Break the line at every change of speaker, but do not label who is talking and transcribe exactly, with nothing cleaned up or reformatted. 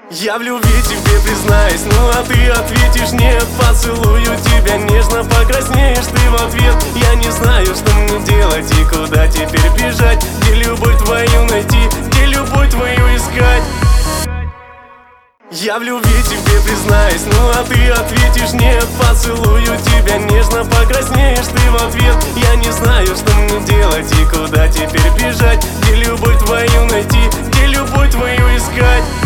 Я в любви тебе признаюсь, ну а ты ответишь нет. Поцелую тебя нежно, покраснеешь ты в ответ. Я не знаю, что мне делать и куда теперь бежать. Где любовь твою найти, где любовь твою искать? Я в любви тебе признаюсь, ну а ты ответишь нет. Поцелую тебя нежно, покраснеешь ты в ответ. Я не знаю, что мне делать и куда теперь бежать. Где любовь твою найти, где любовь твою искать?